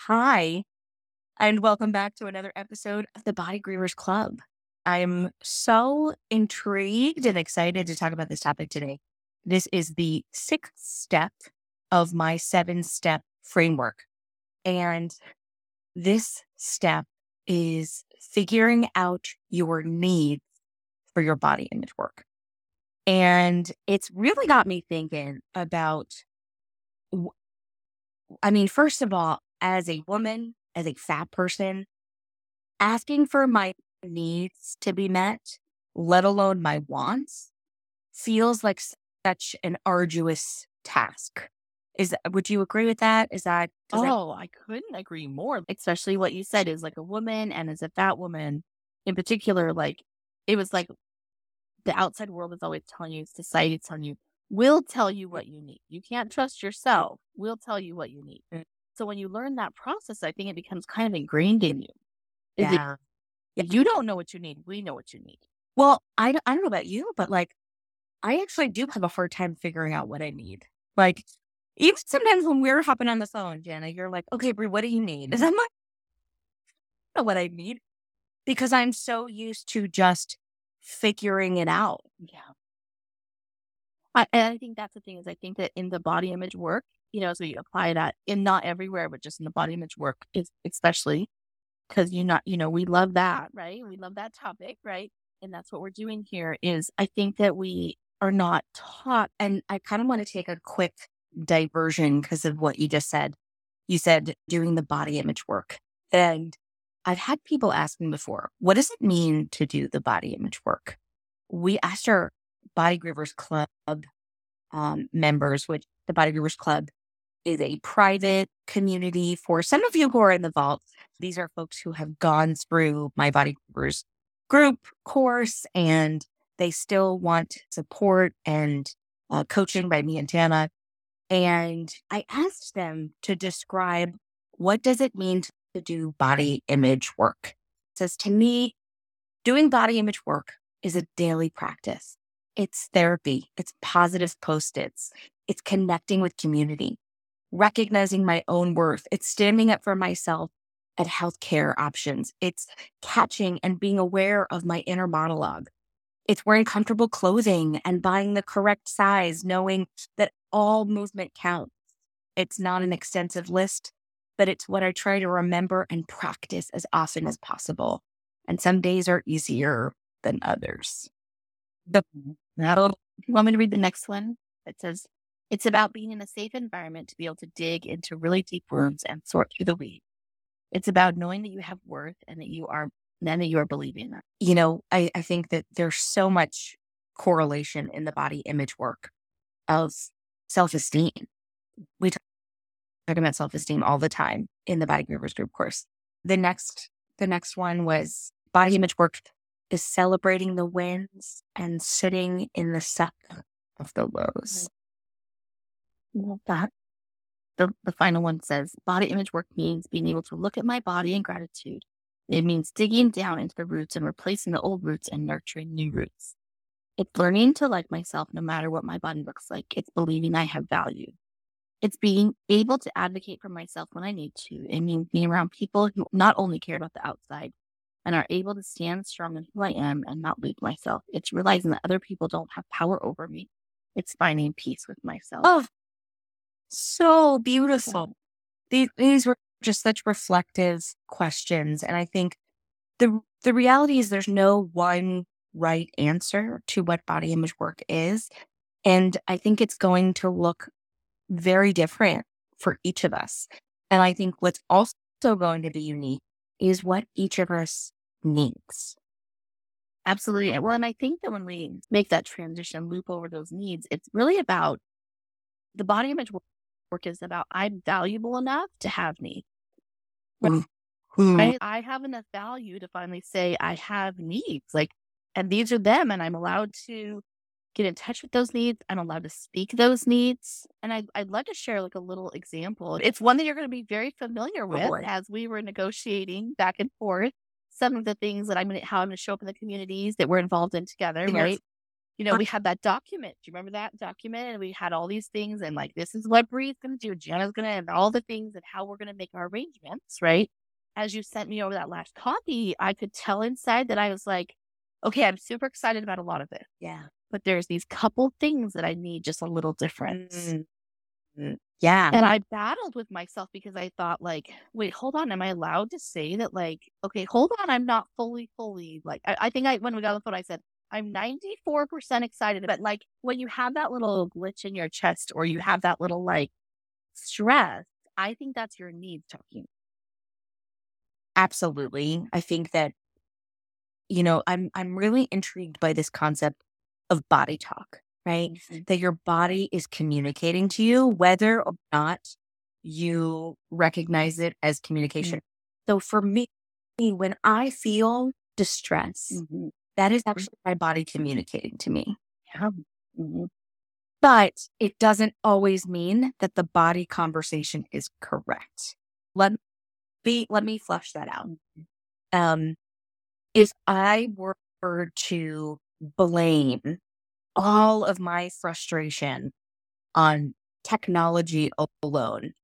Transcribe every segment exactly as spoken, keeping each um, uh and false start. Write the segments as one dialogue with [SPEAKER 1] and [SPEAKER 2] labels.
[SPEAKER 1] Hi, and welcome back to another episode of the Body Grievers Club. I'm so intrigued and excited to talk about this topic today. This is the sixth step of my seven step framework. And this step is figuring out your needs for your body image work. And it's really got me thinking about, w- I mean, first of all, as a woman, as a fat person, asking for my needs to be met, let alone my wants, feels like such an arduous task. Is would you agree with that? Is that does that
[SPEAKER 2] Oh, I couldn't agree more. Especially what you said is like a woman and as a fat woman in particular, like it was like the outside world is always telling you, society is telling you, we'll tell you what you need. You can't trust yourself. We'll tell you what you need.
[SPEAKER 1] Mm,
[SPEAKER 2] So when you learn that process, I think it becomes kind of ingrained in you. Is it
[SPEAKER 1] yeah. Yeah.
[SPEAKER 2] you don't know what you need. We know what you need.
[SPEAKER 1] Well, I don't, I don't know about you, but like I actually do have a hard time figuring out what I need. Like even sometimes when we're hopping on the phone, Jana, you're like, okay, Brie, what do you need? And I'm like, I don't know what I need because I'm so used to just figuring it out.
[SPEAKER 2] Yeah. I, and I think that's the thing is I think that in the body image work, you know, so you apply that in not everywhere, but just in the body image work is especially because you not, you know, we love that, right? We love that topic, right? And that's what we're doing here is I think that we are not taught.
[SPEAKER 1] And I kind of want to take a quick diversion because of what you just said. You said doing the body image work. And I've had people ask me before, what does it mean to do the body image work? We asked our Body Grievers Club um, members, which the Body Grievers Club is a private community for some of you who are in the vault. These are folks who have gone through my Body Grievers group course and they still want support and uh, coaching by me and Jana. And I asked them to describe what does it mean to do body image work. It says to me, doing body image work is a daily practice. It's therapy. It's positive post-its. It's connecting with community, recognizing my own worth. It's standing up for myself at healthcare options. It's catching and being aware of my inner monologue. It's wearing comfortable clothing and buying the correct size, knowing that all movement counts. It's not an extensive list, but it's what I try to remember and practice as often as possible. And some days are easier than others. The,
[SPEAKER 2] That'll, you want me to read the next one? It says, it's about being in a safe environment to be able to dig into really deep wounds and sort through the weeds. It's about knowing that you have worth and that you are, and that you are believing that.
[SPEAKER 1] you know, I, I think that there's so much correlation in the body image work of self-esteem. We talk about self-esteem all the time in the Body Grievers group course. The next, the next one was body image work is celebrating the wins and sitting in the suck of the lows.
[SPEAKER 2] Love that. The, the final one says, body image work means being able to look at my body in gratitude. It means digging down into the roots and replacing the old roots and nurturing new roots. It's learning to like myself no matter what my body looks like. It's believing I have value. It's being able to advocate for myself when I need to. It means being around people who not only care about the outside and are able to stand strong in who I am and not lose myself. It's realizing that other people don't have power over me. It's finding peace with myself.
[SPEAKER 1] Oh, so beautiful. These, these were just such reflective questions. And I think the the reality is there's no one right answer to what body image work is. And I think it's going to look very different for each of us. And I think what's also going to be unique is what each of us needs.
[SPEAKER 2] Absolutely. Well, and I think that when we make that transition, loop over those needs, it's really about the body image work work is about I'm valuable enough to have needs.
[SPEAKER 1] Mm. Mm.
[SPEAKER 2] Right? I have enough value to finally say I have needs. Like, and these are them, and I'm allowed to get in touch with those needs. I'm allowed to speak those needs. And I'd, I'd love to share like a little example. It's one that you're going to be very familiar with
[SPEAKER 1] boy.
[SPEAKER 2] as we were negotiating back and forth some of the things that I'm going to, how I'm going to show up in the communities that we're involved in together,
[SPEAKER 1] And you're-
[SPEAKER 2] right? you know, we had that document. Do you remember that document? And we had all these things and like, this is what Bree's going to do. Gianna's going to, and all the things and how we're going to make our arrangements, right? As you sent me over that last copy, I could tell inside that I was like, okay, I'm super excited about a lot of it.
[SPEAKER 1] Yeah.
[SPEAKER 2] But there's these couple things that I need just a little difference.
[SPEAKER 1] Mm-hmm. Yeah.
[SPEAKER 2] And I battled with myself because I thought like, wait, hold on. Am I allowed to say that like, okay, hold on. I'm not fully, fully like, I, I think I, when we got on the phone, I said, I'm ninety-four percent excited. But like when you have that little glitch in your chest or you have that little like stress, I think that's your needs talking.
[SPEAKER 1] Absolutely. I think that, you know, I'm I'm really intrigued by this concept of body talk, right?
[SPEAKER 2] Mm-hmm.
[SPEAKER 1] That your body is communicating to you, whether or not you recognize it as communication. Mm-hmm. So for me, when I feel distress, mm-hmm. that is actually my body communicating to me.
[SPEAKER 2] Yeah. Mm-hmm.
[SPEAKER 1] But it doesn't always mean that the body conversation is correct. Let me, let me flush that out. Um, if I were to blame all of my frustration on technology alone,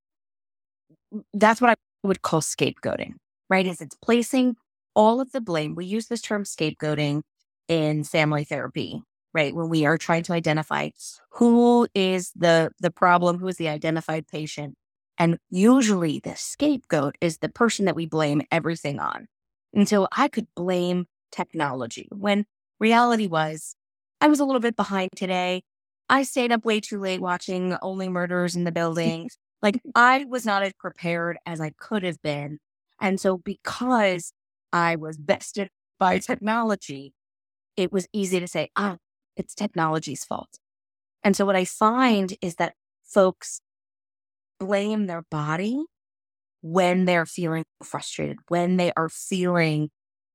[SPEAKER 1] that's what I would call scapegoating, right? Is it's placing all of the blame. We use this term scapegoating in family therapy, right? When we are trying to identify who is the, the problem, who is the identified patient. And usually the scapegoat is the person that we blame everything on. And so I could blame technology when reality was I was a little bit behind today. I stayed up way too late watching Only Murders in the Building. Like I was not as prepared as I could have been. And so because I was bested by technology, it was easy to say, ah, it's technology's fault. And so what I find is that folks blame their body when they're feeling frustrated, when they are feeling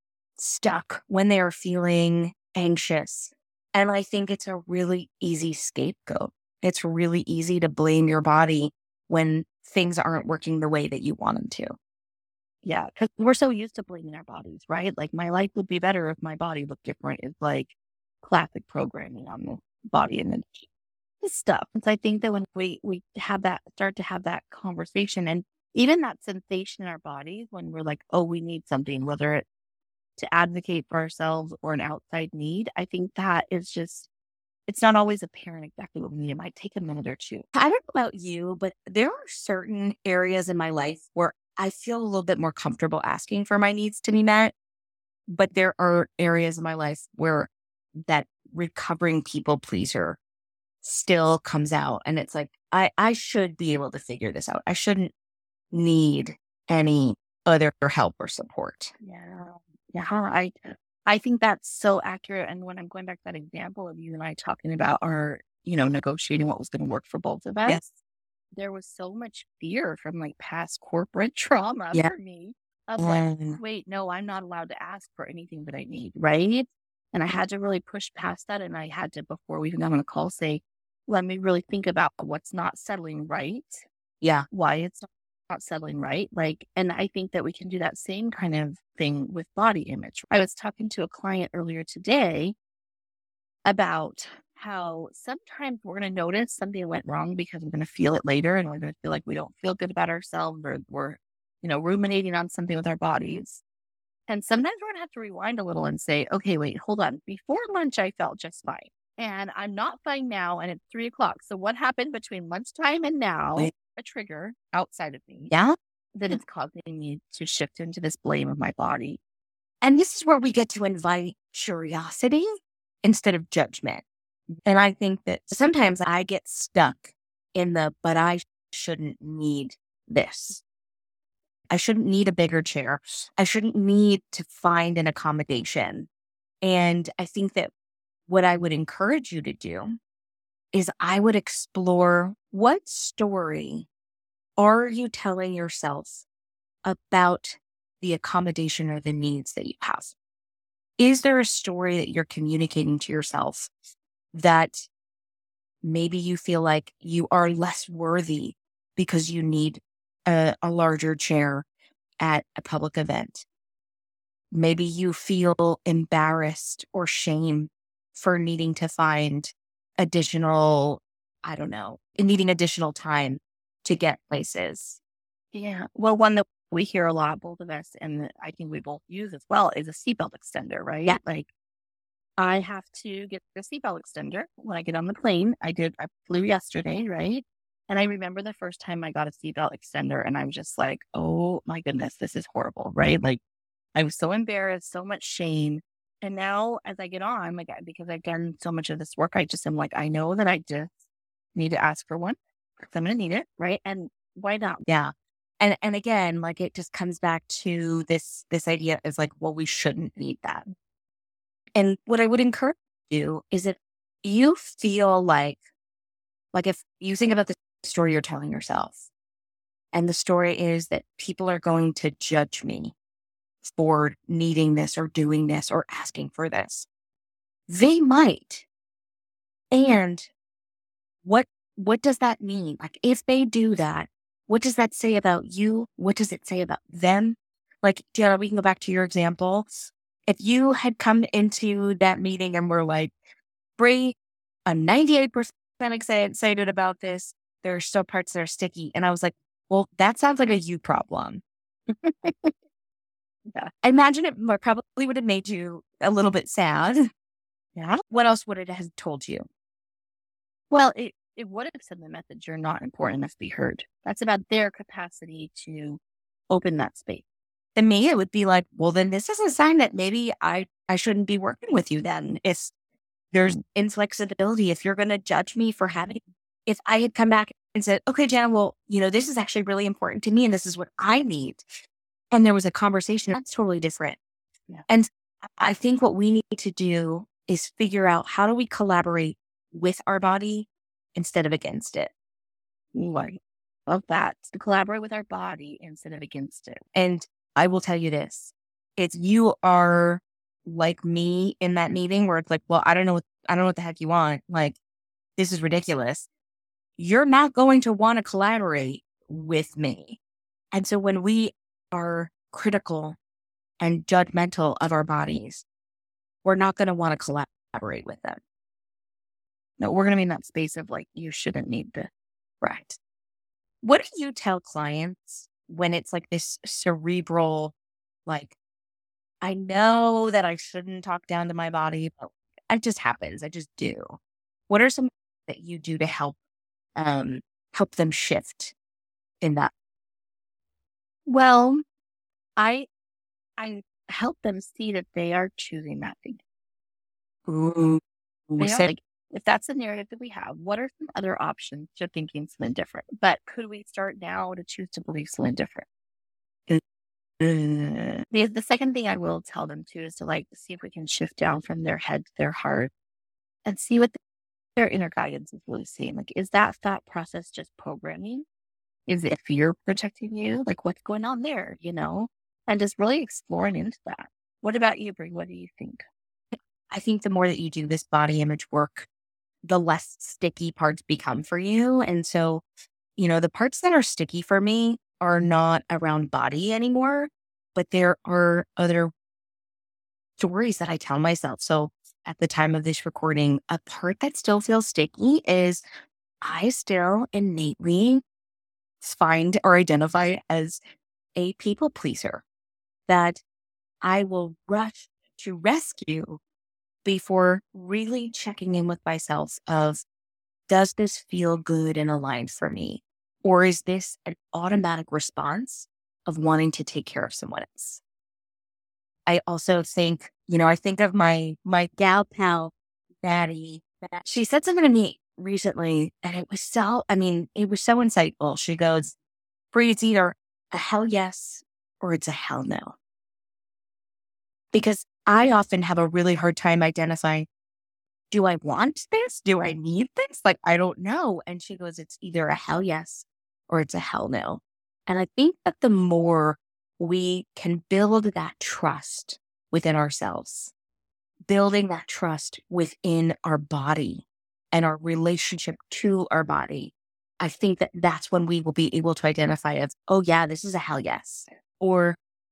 [SPEAKER 1] stuck, when they are feeling anxious. And I think it's a really easy scapegoat. It's really easy to blame your body when things aren't working the way that you want them to.
[SPEAKER 2] Yeah, because we're so used to blaming our bodies, right? Like my life would be better if my body looked different. It's like classic programming on the body image stuff. And so I think that when we we have that start to have that conversation and even that sensation in our bodies when we're like, oh, we need something, whether it's to advocate for ourselves or an outside need, I think that is just, it's not always apparent exactly what we need. It might take a minute or two.
[SPEAKER 1] I don't know about you, but there are certain areas in my life where I feel a little bit more comfortable asking for my needs to be met. But there are areas in my life where that recovering people pleaser still comes out. And it's like, I, I should be able to figure this out. I shouldn't need any other help or support.
[SPEAKER 2] Yeah. Yeah. I, I think that's so accurate. And when I'm going back to that example of you and I talking about our, you know, negotiating what was going to work for both of us,
[SPEAKER 1] yes.
[SPEAKER 2] there was so much fear from like past corporate trauma
[SPEAKER 1] yeah.
[SPEAKER 2] for me of like, wait, no, I'm not allowed to ask for anything that I need. Right. And I had to really push past that. And I had to, before we even got on a call, say, let me really think about what's not settling right.
[SPEAKER 1] Yeah.
[SPEAKER 2] Why it's not, not settling right. Like, and I think that we can do that same kind of thing with body image. I was talking to a client earlier today about how sometimes we're going to notice something went wrong because we're going to feel it later and we're going to feel like we don't feel good about ourselves or we're, you know, ruminating on something with our bodies. And sometimes we're going to have to rewind a little and say, okay, wait, hold on. Before lunch, I felt just fine. And I'm not fine now. And it's three o'clock. So what happened between lunchtime and now? Wait. A trigger outside of me.
[SPEAKER 1] Yeah.
[SPEAKER 2] That is causing me to shift into this blame of my body.
[SPEAKER 1] And this is where we get to invite curiosity instead of judgment. And I think that sometimes I get stuck in the, but I shouldn't need this. I shouldn't need a bigger chair. I shouldn't need to find an accommodation. And I think that what I would encourage you to do is I would explore what story are you telling yourself about the accommodation or the needs that you have? Is there a story that you're communicating to yourself that maybe you feel like you are less worthy because you need a, a larger chair at a public event? Maybe you feel embarrassed or shame for needing to find additional, I don't know, needing additional time to get places.
[SPEAKER 2] Yeah. Well, one that we hear a lot, both of us, and that I think we both use as well, is a seatbelt extender, right?
[SPEAKER 1] Yeah.
[SPEAKER 2] Like, I have to get the seatbelt extender when I get on the plane. I did, I flew yesterday, right? And I remember the first time I got a seatbelt extender and I was just like, oh my goodness, this is horrible, right? Like, I was so embarrassed, so much shame. And now as I get on, like, I- because I've done so much of this work, I just am like, I know that I just need to ask for one because I'm going to need it, right? And why not?
[SPEAKER 1] Yeah. And and again, like it just comes back to this this idea is like, well, we shouldn't need that. And what I would encourage you is if you feel like like if you think about the story you're telling yourself, and the story is that people are going to judge me for needing this or doing this or asking for this. They might. And what what does that mean? Like if they do that, what does that say about you? What does it say about them? Like, Gianna, we can go back to your example. If you had come into that meeting and were like, Bree, I'm ninety-eight percent excited about this. There are still parts that are sticky. And I was like, well, that sounds like a you problem.
[SPEAKER 2] Yeah.
[SPEAKER 1] I imagine it more probably would have made you a little bit sad.
[SPEAKER 2] Yeah.
[SPEAKER 1] What else would it have told you?
[SPEAKER 2] Well, it, it would have said the message you're not important enough to be heard. That's about their capacity to open that space.
[SPEAKER 1] To me, it would be like, well, then this is a sign that maybe I, I shouldn't be working with you then. If there's inflexibility, if you're going to judge me for having, if I had come back and said, okay, Jan, well, you know, this is actually really important to me and this is what I need. And there was a conversation that's totally different.
[SPEAKER 2] Yeah.
[SPEAKER 1] And I think what we need to do is figure out how do we collaborate with our body instead of against it.
[SPEAKER 2] Right. Love that. To collaborate with our body instead of against it.
[SPEAKER 1] And I will tell you this, if you are like me in that meeting where it's like, well, I don't know what, I don't know what the heck you want. Like, this is ridiculous. You're not going to want to collaborate with me. And so when we are critical and judgmental of our bodies, we're not going to want to collaborate with them.
[SPEAKER 2] No, we're going to be in that space of like, you shouldn't need this.
[SPEAKER 1] Right. What do you tell clients when it's like this cerebral, like, I know that I shouldn't talk down to my body, but it just happens. I just do. What are some that you do to help um, help them shift in that?
[SPEAKER 2] Well, I I help them see that they are choosing that thing.
[SPEAKER 1] Ooh,
[SPEAKER 2] They are,
[SPEAKER 1] say-
[SPEAKER 2] like, if that's the narrative that we have, what are some other options to thinking something different? But could we start now to choose to believe something different?
[SPEAKER 1] Uh,
[SPEAKER 2] The, the second thing I will tell them too is to like see if we can shift down from their head to their heart and see what their inner guidance is really seeing. Like, is that thought process just programming? Is it fear protecting you? Like, what's going on there, you know? And just really exploring into that. What about you, Brie? What do you think?
[SPEAKER 1] I think the more that you do this body image work, the less sticky parts become for you. And so, you know, the parts that are sticky for me are not around body anymore, but there are other stories that I tell myself. So at the time of this recording, a part that still feels sticky is I still innately find or identify as a people pleaser, that I will rush to rescue before really checking in with myself of, does this feel good and aligned for me? Or is this an automatic response of wanting to take care of someone else? I also think, you know, I think of my, my gal pal, Maddie. She said something to me recently and it was so, I mean, it was so insightful. She goes, Bree, it's either a hell yes or it's a hell no. Because I often have a really hard time identifying, do I want this? Do I need this? Like, I don't know. And she goes, it's either a hell yes or it's a hell no. And I think that the more we can build that trust within ourselves, building that trust within our body and our relationship to our body, I think that that's when we will be able to identify as, oh yeah, this is a hell yes. Or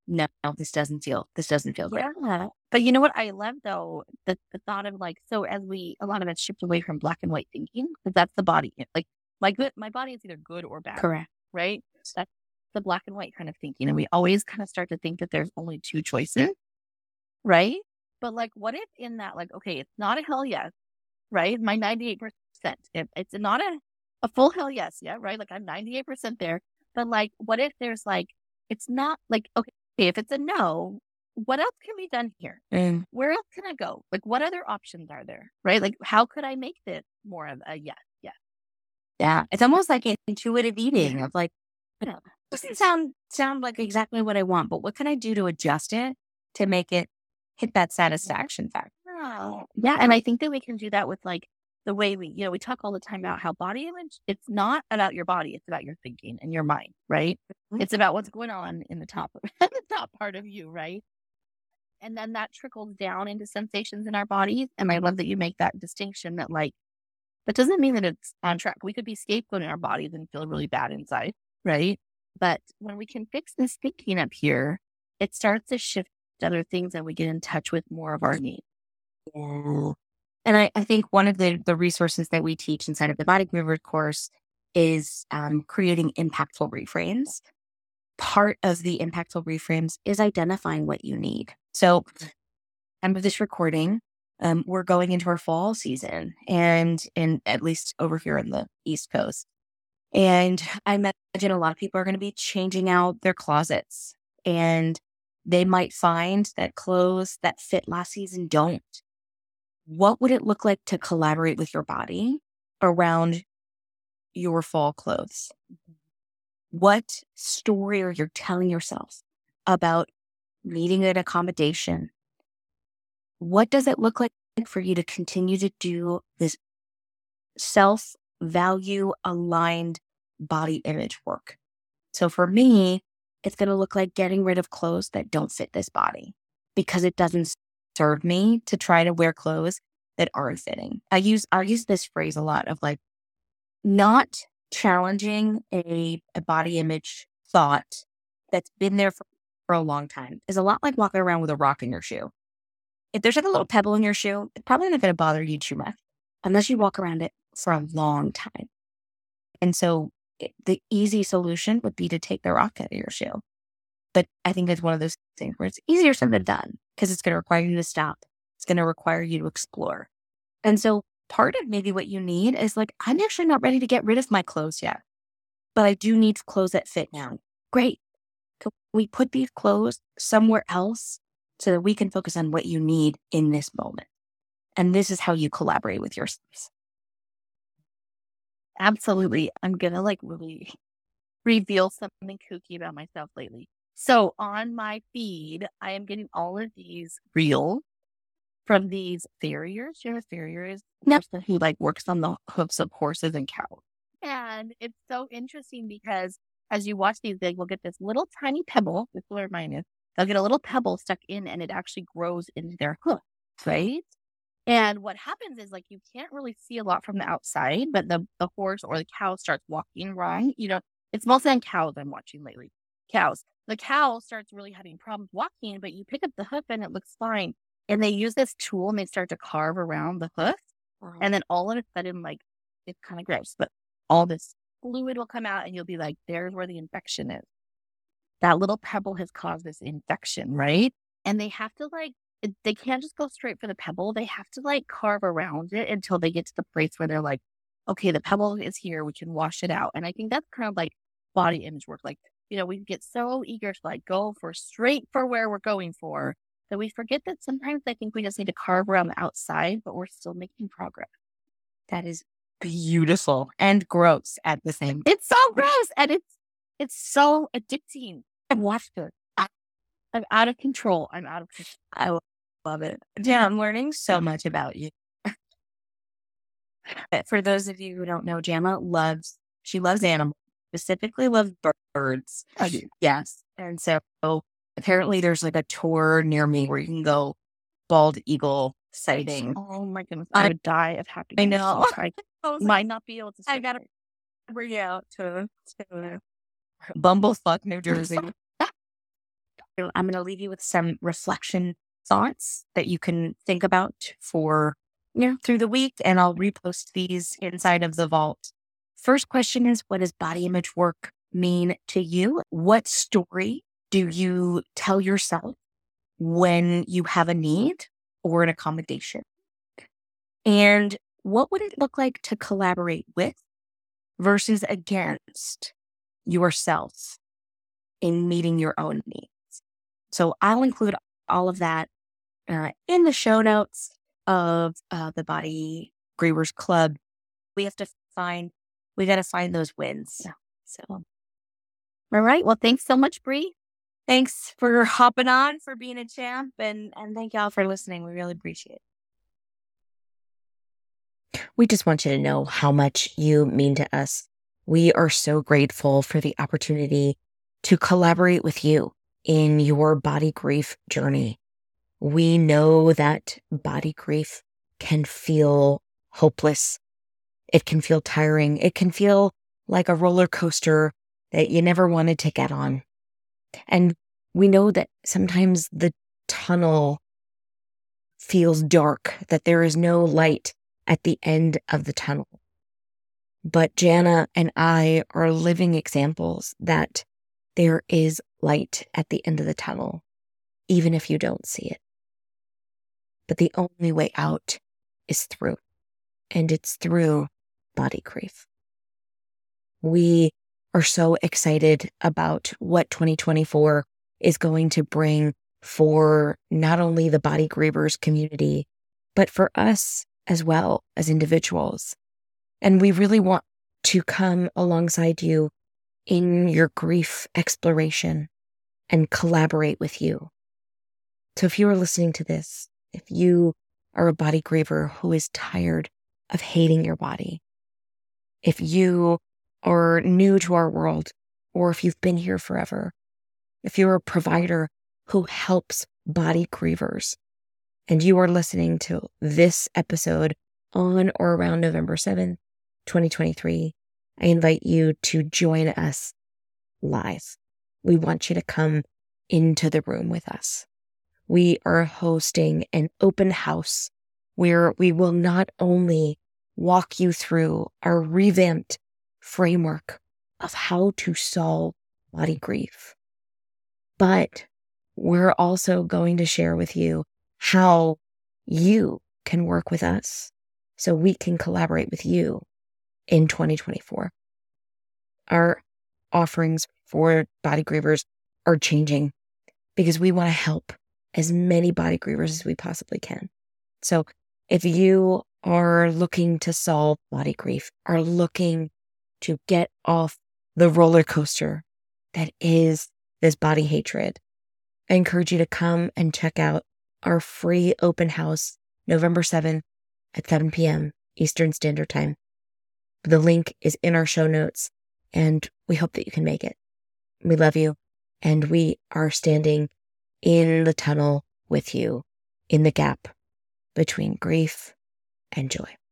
[SPEAKER 1] no, no, this doesn't feel, this doesn't feel great.
[SPEAKER 2] Yeah. But you know what I love though? The, the thought of like, so as we, a lot of us shift away from black and white thinking, because that's the body. Like my good, my body is either good or bad.
[SPEAKER 1] Correct.
[SPEAKER 2] Right? That's the black and white kind of thinking. And we always kind of start to think that there's only two choices. Right? But like, what if in that, like, okay, it's not a hell yes, right? My ninety-eight percent. If it's not a, a full hell yes, yeah, right? Like I'm ninety-eight percent there. But like, what if there's like, it's not like, okay, if it's a no, what else can be done here?
[SPEAKER 1] Mm.
[SPEAKER 2] Where else can I go? Like, what other options are there? Right? Like, how could I make this more of a yes? Yes.
[SPEAKER 1] Yeah. It's almost like intuitive eating of like, it doesn't sound sound like exactly what I want, but what can I do to adjust it to make it hit that satisfaction factor?
[SPEAKER 2] Oh, yeah. And I think that we can do that with like the way we, you know, we talk all the time about how body image, it's not about your body, it's about your thinking and your mind, right?
[SPEAKER 1] Mhm.
[SPEAKER 2] It's about what's going on in the top, the top part of you, right? And then that trickles down into sensations in our bodies. And I love that you make that distinction that like, that doesn't mean that it's on track. We could be scapegoating our bodies and feel really bad inside, right? But when we can fix this thinking up here, it starts to shift to other things and we get in touch with more of our needs.
[SPEAKER 1] Yeah. And I, I think one of the, the resources that we teach inside of the Body Groover course is um, creating impactful reframes. Part of the impactful reframes is identifying what you need. So, time of this recording, um, we're going into our fall season, and in at least over here in the East Coast. And I imagine a lot of people are going to be changing out their closets, and they might find that clothes that fit last season don't. What would it look like to collaborate with your body around your fall clothes? What story are you telling yourself about needing an accommodation? What does it look like for you to continue to do this self-value aligned body image work? So for me, it's going to look like getting rid of clothes that don't fit this body because it doesn't serve me to try to wear clothes that aren't fitting. I use I use this phrase a lot of like not challenging a, a body image thought that's been there for, for a long time is a lot like walking around with a rock in your shoe. If there's like a little pebble in your shoe, it's probably not going to bother you too much unless you walk around it for a long time. And so it, the easy solution would be to take the rock out of your shoe. But I think it's one of those things where it's easier said than done because it's going to require you to stop. It's going to require you to explore. And so part of maybe what you need is like, I'm actually not ready to get rid of my clothes yet, but I do need clothes that fit now. Great. Can we put these clothes somewhere else so that we can focus on what you need in this moment? And this is how you collaborate with yourselves.
[SPEAKER 2] Absolutely. I'm going to like really reveal something kooky about myself lately. So on my feed, I am getting all of these reels from these farriers. You know, a farrier is a
[SPEAKER 1] Yep.
[SPEAKER 2] person who like works on the hoofs of horses and cows. And it's so interesting because as you watch these, they will get this little tiny pebble. This is where mine is. They'll get a little pebble stuck in and it actually grows into their hoof, right? And what happens is like you can't really see a lot from the outside, but the, the horse or the cow starts walking wrong. You know, it's mostly on cows I'm watching lately. Cows. The cow starts really having problems walking, but you pick up the hoof and it looks fine. And they use this tool and they start to carve around the hoof.
[SPEAKER 1] Uh-huh.
[SPEAKER 2] And then all of a sudden, like, it's kind of gross, but all this fluid will come out and you'll be like, there's where the infection is. That little pebble has caused this infection, right? And they have to like, it, they can't just go straight for the pebble. They have to like carve around it until they get to the place where they're like, okay, the pebble is here. We can wash it out. And I think that's kind of like body image work. Like, you know, we get so eager to like go for straight for where we're going for that we forget that sometimes I think we just need to carve around the outside, but we're still making progress.
[SPEAKER 1] That is beautiful and gross at the same time.
[SPEAKER 2] It's so gross and it's it's so addicting. I've watched it. I, I'm out of control. I'm out of control.
[SPEAKER 1] I love it. Yeah, I'm learning so much about you. For those of you who don't know, Jamma loves, she loves animals, specifically loves birds.
[SPEAKER 2] I do.
[SPEAKER 1] Yes. And so apparently there's like a tour near me where you can go bald eagle sighting.
[SPEAKER 2] Oh my goodness. I, I would die of happiness.
[SPEAKER 1] I know.
[SPEAKER 2] I,
[SPEAKER 1] I was
[SPEAKER 2] might
[SPEAKER 1] like,
[SPEAKER 2] not be able to.
[SPEAKER 1] I got to bring you out to, to Bumblefuck, New Jersey. I'm going to leave you with some reflection thoughts that you can think about for, you know, through the week, and I'll repost these inside of the vault. First question is, what does body image work mean to you? What story do you tell yourself when you have a need or an accommodation? And what would it look like to collaborate with versus against yourself in meeting your own needs? So I'll include all of that uh, in the show notes of uh, the Body Grievers Club. We have to find, we got to find those wins.
[SPEAKER 2] Yeah. So, all right. Well, thanks so much, Bree.
[SPEAKER 1] Thanks for hopping on, for being a champ, and, and thank y'all for listening. We really appreciate it. We just want you to know how much you mean to us. We are so grateful for the opportunity to collaborate with you in your body grief journey. We know that body grief can feel hopeless. It can feel tiring. It can feel like a roller coaster that you never wanted to get on. And we know that sometimes the tunnel feels dark, that there is no light at the end of the tunnel. But Jana and I are living examples that there is light at the end of the tunnel, even if you don't see it. But the only way out is through, and it's through body grief. We are so excited about what twenty twenty-four is going to bring for not only the body grievers community, but for us as well as individuals. And we really want to come alongside you in your grief exploration and collaborate with you. So if you are listening to this, if you are a body griever who is tired of hating your body, if you are new to our world, or if you've been here forever, if you're a provider who helps body grievers, and you are listening to this episode on or around November seventh, twenty twenty-three, I invite you to join us live. We want you to come into the room with us. We are hosting an open house where we will not only walk you through our revamped framework of how to solve body grief, but we're also going to share with you how you can work with us so we can collaborate with you in twenty twenty-four. Our offerings for body grievers are changing because we want to help as many body grievers as we possibly can. So if you are looking to solve body grief, are looking to get off the roller coaster that is this body hatred, I encourage you to come and check out our free open house November seventh at seven p.m. Eastern Standard Time. The link is in our show notes, and we hope that you can make it. We love you, and we are standing in the tunnel with you in the gap between grief and joy.